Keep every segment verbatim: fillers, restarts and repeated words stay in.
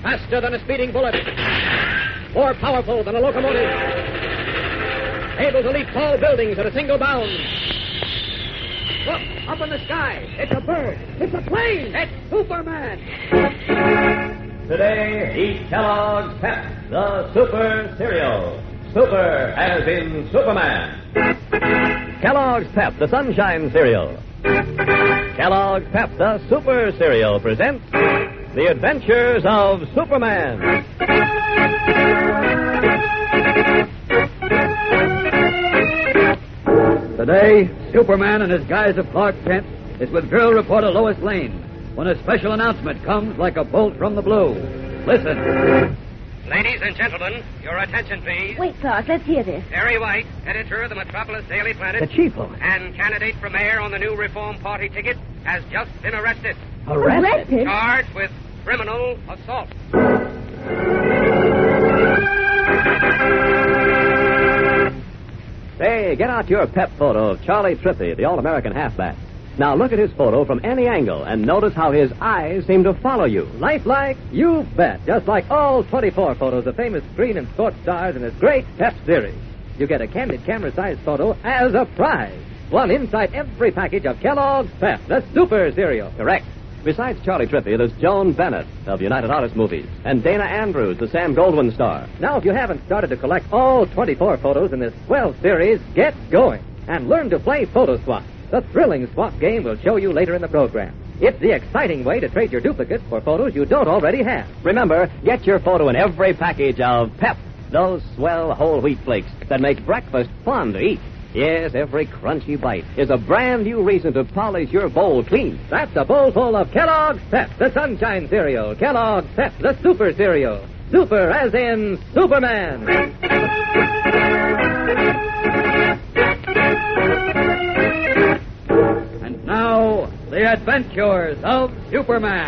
Faster than a speeding bullet. More powerful than a locomotive. Able to leap tall buildings at a single bound. Look, up in the sky. It's a bird. It's a plane. It's Superman. Today, eat Kellogg's Pep, the Super Cereal. Super as in Superman. Kellogg's Pep, the Sunshine Cereal. Kellogg's Pep, the Super Cereal presents The Adventures of Superman. Today, Superman in his guise of Clark Kent is with drill reporter Lois Lane when a special announcement comes like a bolt from the blue. Listen. Ladies and gentlemen, your attention, please. Wait, Clark, let's hear this. Terry White, editor of the Metropolis Daily Planet. The chief of it. And candidate for mayor on the new Reform Party ticket, has just been arrested. Arrested? Arrested? Charged with criminal assault. Say, get out your pep photo of Charlie Trippy, the All-American halfback. Now look at his photo from any angle and notice how his eyes seem to follow you. Lifelike? You bet. Just like all twenty-four photos of famous screen and sports stars in this great Pep series. You get a candid camera-sized photo as a prize. One inside every package of Kellogg's Pep, the Super Cereal. Correct. Besides Charlie Trippy, there's Joan Bennett of United Artists Movies and Dana Andrews, the Sam Goldwyn star. Now, if you haven't started to collect all twenty-four photos in this swell series, get going and learn to play Photo Swap. The thrilling swap game we'll show you later in the program. It's the exciting way to trade your duplicates for photos you don't already have. Remember, get your photo in every package of Pep, those swell whole wheat flakes that make breakfast fun to eat. Yes, every crunchy bite is a brand new reason to polish your bowl clean. That's a bowl full of Kellogg's Pep, the Sunshine Cereal. Kellogg's Pep, the Super Cereal. Super as in Superman. And now, the adventures of Superman.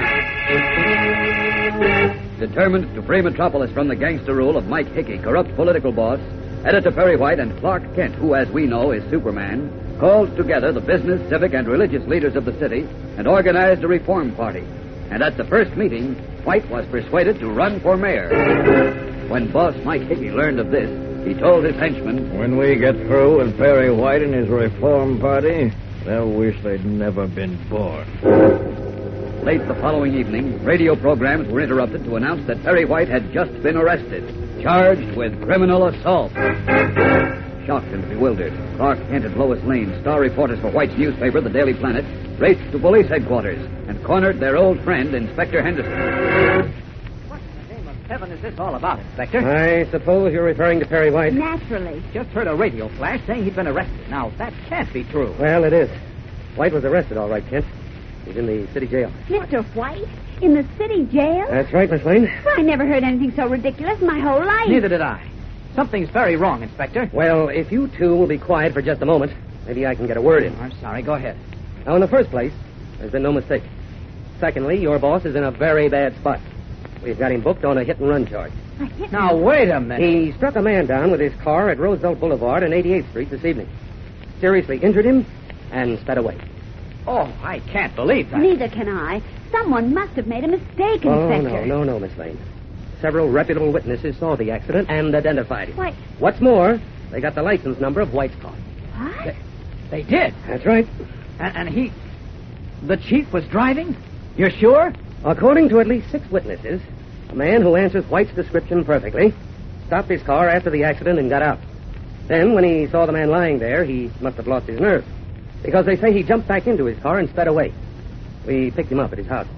Determined to free Metropolis from the gangster rule of Mike Hickey, corrupt political boss, Editor Perry White and Clark Kent, who, as we know, is Superman, called together the business, civic, and religious leaders of the city and organized a reform party. And at the first meeting, White was persuaded to run for mayor. When boss Mike Hickey learned of this, he told his henchmen, "When we get through with Perry White and his reform party, they'll wish they'd never been born." Late the following evening, radio programs were interrupted to announce that Perry White had just been arrested, charged with criminal assault. Shocked and bewildered, Clark Kent and Lois Lane, star reporters for White's newspaper, The Daily Planet, raced to police headquarters and cornered their old friend, Inspector Henderson. What in the name of heaven is this all about, Inspector? I suppose you're referring to Perry White. Naturally. Just heard a radio flash saying he'd been arrested. Now, that can't be true. Well, it is. White was arrested, all right, Kent. He's in the city jail. Mister White? In the city jail? That's right, Miss Lane. Well, I never heard anything so ridiculous in my whole life. Neither did I. Something's very wrong, Inspector. Well, if you two will be quiet for just a moment, maybe I can get a word in. I'm sorry. Go ahead. Now, in the first place, there's been no mistake. Secondly, your boss is in a very bad spot. We've got him booked on a hit-and-run charge. A hit Now, wait a minute. He struck a man down with his car at Roosevelt Boulevard and eighty-eighth Street this evening. Seriously injured him and sped away. Oh, I can't believe that. Neither can I. Someone must have made a mistake, Oh, Inspector. no, no, no, Miss Lane. Several reputable witnesses saw the accident and identified him. Why- What's more, they got the license number of White's car. What? They did. That's right. And, and he... The chief was driving? You're sure? According to at least six witnesses, a man who answers White's description perfectly stopped his car after the accident and got out. Then, when he saw the man lying there, he must have lost his nerve, because they say he jumped back into his car and sped away. We picked him up at his house.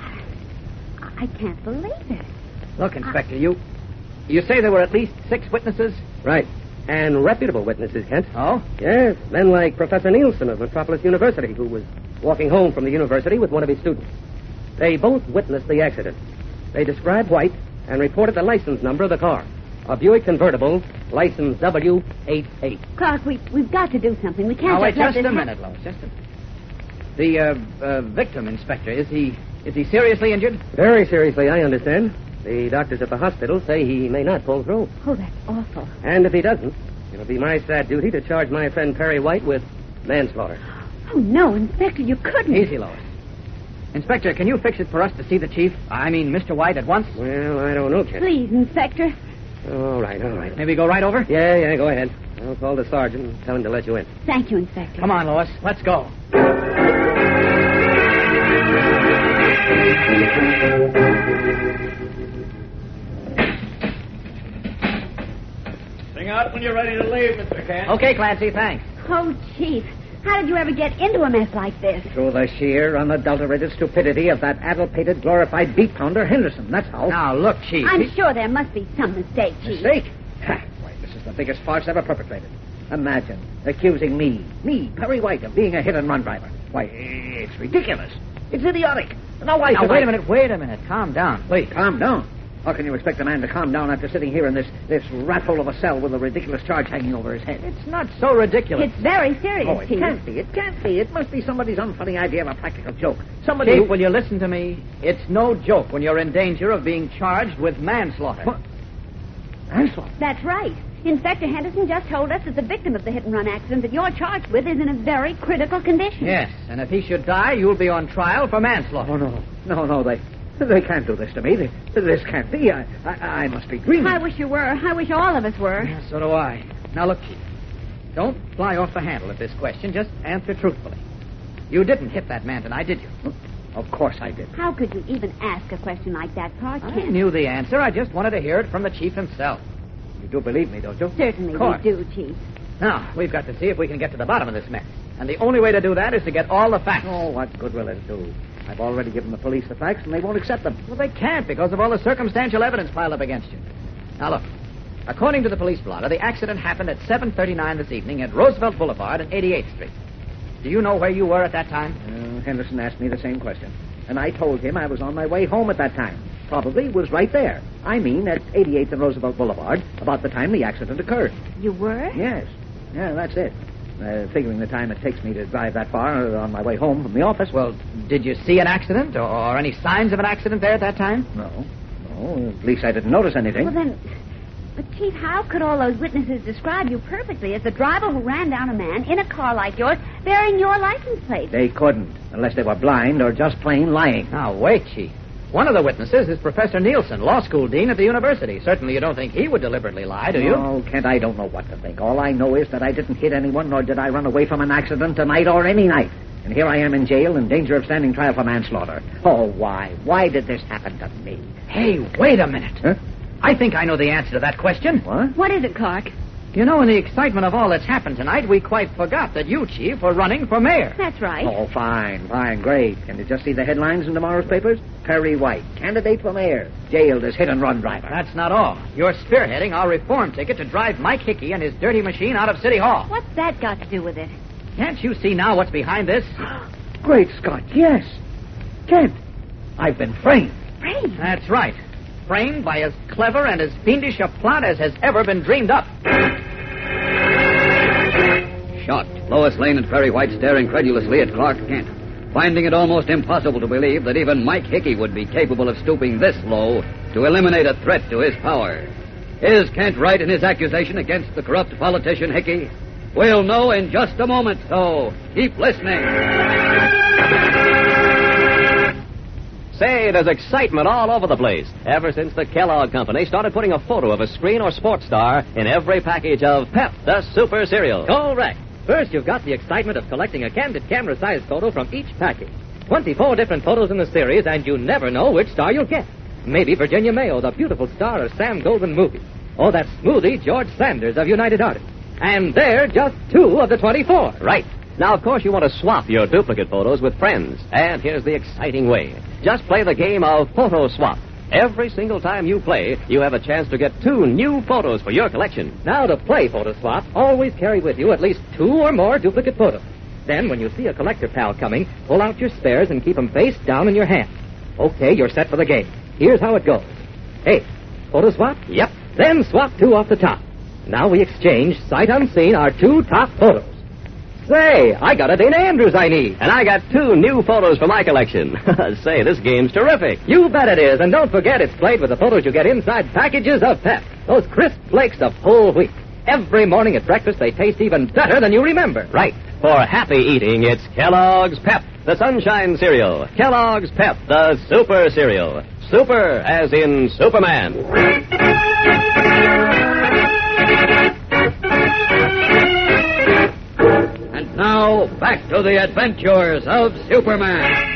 I can't believe it. Look, Inspector, you... You say there were at least six witnesses? Right. And reputable witnesses, Kent. Oh? Yes, men like Professor Nielsen of Metropolis University, who was walking home from the university with one of his students. They both witnessed the accident. They described White and reported the license number of the car. A Buick convertible, license W eighty-eight. Clark, we, we've got to do something. We can't Now, wait just let just this a hap- minute, Lois. Just a minute. The uh, uh, victim, Inspector, is he is he seriously injured? Very seriously, I understand. The doctors at the hospital say he may not pull through. Oh, that's awful. And if he doesn't, it'll be my sad duty to charge my friend Perry White with manslaughter. Oh, no, Inspector, you couldn't. Easy, Lois. Inspector, can you fix it for us to see the chief? I mean, Mister White at once? Well, I don't know, Kent. Please, Inspector. All right, all right. Maybe go right over? Yeah, yeah, go ahead. I'll call the sergeant and tell him to let you in. Thank you, Inspector. Come on, Lois. Let's go. Sing out when you're ready to leave, Mister Kent. Okay, Clancy, thanks. Oh, Chief, how did you ever get into a mess like this? Through the sheer, unadulterated stupidity of that addle-pated, glorified beat pounder, Henderson, that's how. Now, look, Chief. I'm sure there must be some mistake, Chief. Mistake? Ha, why, this is the biggest farce ever perpetrated. Imagine accusing me, me, Perry White, of being a hit-and-run driver. Why, it's ridiculous. It's idiotic. Now, why Now, should wait I... a minute, wait a minute. Calm down, please. Calm down. How can you expect a man to calm down after sitting here in this, this rat-hole of a cell with a ridiculous charge hanging over his head? It's not so ridiculous. It's very serious, Oh, it Chief. can't be. It can't be. It must be somebody's unfunny idea of a practical joke. Somebody Chief, who... will you listen to me? It's no joke when you're in danger of being charged with manslaughter. What? Manslaughter? That's right. Inspector Henderson just told us that the victim of the hit-and-run accident that you're charged with is in a very critical condition. Yes, and if he should die, you'll be on trial for manslaughter. Oh, no. No, no, they... They can't do this to me. They, this can't be. I, I, I must be dreaming. I wish you were. I wish all of us were. Yeah, so do I. Now, look, Chief. Don't fly off the handle at this question. Just answer truthfully. You didn't hit that man tonight, did you? Of course I did. How could you even ask a question like that, Clark I Kent? knew the answer. I just wanted to hear it from the chief himself. You do believe me, don't you? Certainly Of course. we do, Chief. Now, we've got to see if we can get to the bottom of this mess. And the only way to do that is to get all the facts. Oh, what good will it do? I've already given the police the facts, and they won't accept them. Well, they can't because of all the circumstantial evidence piled up against you. Now, look. According to the police blotter, the accident happened at seven thirty-nine this evening at Roosevelt Boulevard and eighty-eighth Street. Do you know where you were at that time? Uh, Henderson asked me the same question. And I told him I was on my way home at that time. Probably was right there. I mean, at eighty-eighth and Roosevelt Boulevard, about the time the accident occurred. You were? Yes. Yeah, that's it. Uh, figuring the time it takes me to drive that far on my way home from the office. Well, did you see an accident or, or any signs of an accident there at that time? No. No, at least I didn't notice anything. Well, then... But, Chief, how could all those witnesses describe you perfectly as the driver who ran down a man in a car like yours bearing your license plate? They couldn't, unless they were blind or just plain lying. Now, wait, Chief. One of the witnesses is Professor Nielsen, law school dean at the university. Certainly you don't think he would deliberately lie, do you? Oh, Kent, I don't know what to think. All I know is that I didn't hit anyone, nor did I run away from an accident tonight or any night. And here I am in jail in danger of standing trial for manslaughter. Oh, why? Why did this happen to me? Hey, wait a minute. Huh? I think I know the answer to that question. What? What is it, Clark? You know, in the excitement of all that's happened tonight, we quite forgot that you, Chief, were running for mayor. That's right. Oh, fine, fine, great. Can you just see the headlines in tomorrow's papers? Perry White, candidate for mayor, jailed as hit-and-run driver. That's not all. You're spearheading our reform ticket to drive Mike Hickey and his dirty machine out of City Hall. What's that got to do with it? Can't you see now what's behind this? Great Scott, yes. Kent, I've been framed. Framed? That's right. Framed by as clever and as fiendish a plot as has ever been dreamed up. Shocked, Lois Lane and Perry White stare incredulously at Clark Kent, finding it almost impossible to believe that even Mike Hickey would be capable of stooping this low to eliminate a threat to his power. Is Kent right in his accusation against the corrupt politician Hickey? We'll know in just a moment, so keep listening. Say, there's excitement all over the place ever since the Kellogg Company started putting a photo of a screen or sports star in every package of Pep, the Super Cereal. Correct. First, you've got the excitement of collecting a candid camera-sized photo from each package. twenty-four different photos in the series, and you never know which star you'll get. Maybe Virginia Mayo, the beautiful star of Sam Goldwyn movie. Or that smoothie George Sanders of United Artists. And they're just two of the twenty-four. Right. Now, of course, you want to swap your duplicate photos with friends. And here's the exciting way. Just play the game of Photo Swap. Every single time you play, you have a chance to get two new photos for your collection. Now, to play Photo Swap, always carry with you at least two or more duplicate photos. Then, when you see a collector pal coming, pull out your spares and keep them face down in your hand. Okay, you're set for the game. Here's how it goes. Hey, Photo Swap? Yep. Then swap two off the top. Now we exchange, sight unseen, our two top photos. Say, I got a Dana Andrews I need. And I got two new photos for my collection. Say, this game's terrific. You bet it is. And don't forget, it's played with the photos you get inside packages of Pep. Those crisp flakes of whole wheat. Every morning at breakfast, they taste even better than you remember. Right. For happy eating, it's Kellogg's Pep. the Sunshine Cereal. Kellogg's Pep, the Super Cereal. Super as in Superman. And now, back to the adventures of Superman.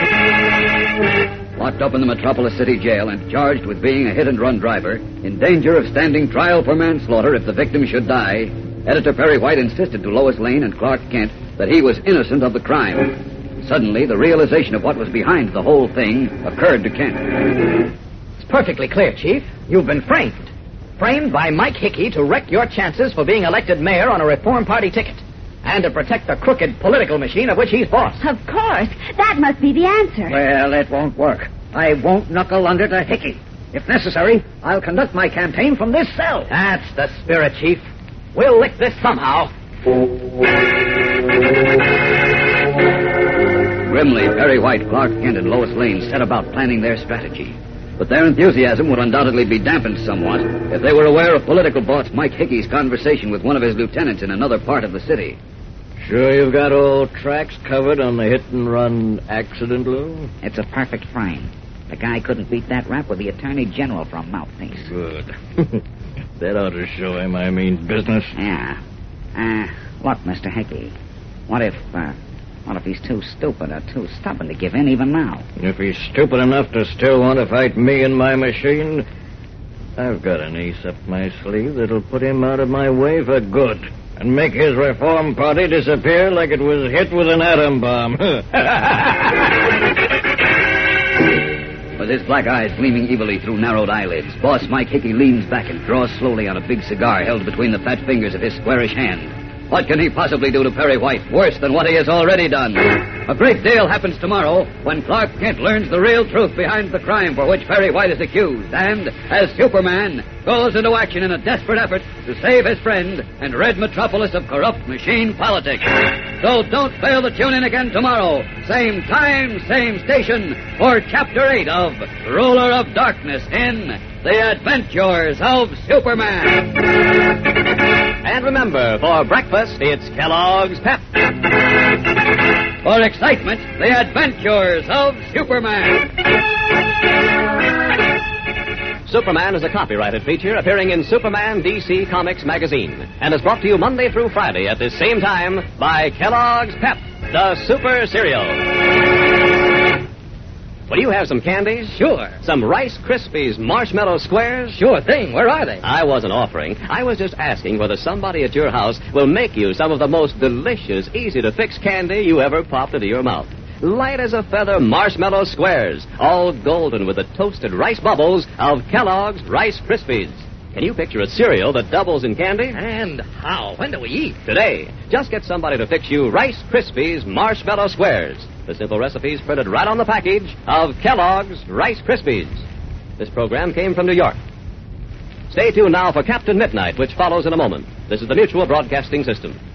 Locked up in the Metropolis City Jail and charged with being a hit-and-run driver, in danger of standing trial for manslaughter if the victim should die, Editor Perry White insisted to Lois Lane and Clark Kent that he was innocent of the crime. Suddenly, the realization of what was behind the whole thing occurred to Kent. It's perfectly clear, Chief. You've been framed. Framed by Mike Hickey to wreck your chances for being elected mayor on a Reform Party ticket. And to protect the crooked political machine of which he's boss. Of course. That must be the answer. Well, it won't work. I won't knuckle under to Hickey. If necessary, I'll conduct my campaign from this cell. That's the spirit, Chief. We'll lick this somehow. Grimly, Perry White, Clark Kent, and Lois Lane set about planning their strategy. But their enthusiasm would undoubtedly be dampened somewhat if they were aware of political boss Mike Hickey's conversation with one of his lieutenants in another part of the city. Sure you've got all tracks covered on the hit-and-run accident, Lou? It's a perfect frame. The guy couldn't beat that rap with the Attorney General for a mouthpiece. Good. That ought to show him I mean business. Yeah. Uh, look, Mister Hickey, what if, uh, what if he's too stupid or too stubborn to give in even now? If he's stupid enough to still want to fight me and my machine, I've got an ace up my sleeve that'll put him out of my way for good and make his Reform Party disappear like it was hit with an atom bomb. With his black eyes gleaming evilly through narrowed eyelids, boss Mike Hickey leans back and draws slowly on a big cigar held between the fat fingers of his squarish hand. What can he possibly do to Perry White worse than what he has already done? A great deal happens tomorrow when Clark Kent learns the real truth behind the crime for which Perry White is accused and, as Superman, goes into action in a desperate effort to save his friend and rid Metropolis of corrupt machine politics. So don't fail to tune in again tomorrow. Same time, same station for Chapter eight of Ruler of Darkness in The Adventures of Superman. And remember, for breakfast, it's Kellogg's Pep. For excitement, The Adventures of Superman. Superman is a copyrighted feature appearing in Superman D C Comics magazine and is brought to you Monday through Friday at this same time by Kellogg's Pep, the Super Cereal. Will you have some candies? Sure. Some Rice Krispies Marshmallow Squares? Sure thing. Where are they? I wasn't offering. I was just asking whether somebody at your house will make you some of the most delicious, easy-to-fix candy you ever popped into your mouth. Light as a feather marshmallow squares, all golden with the toasted rice bubbles of Kellogg's Rice Krispies. Can you picture a cereal that doubles in candy? And how? When do we eat? Today. Just get somebody to fix you Rice Krispies Marshmallow Squares. The simple recipes printed right on the package of Kellogg's Rice Krispies. This program came from New York. Stay tuned now for Captain Midnight, which follows in a moment. This is the Mutual Broadcasting System.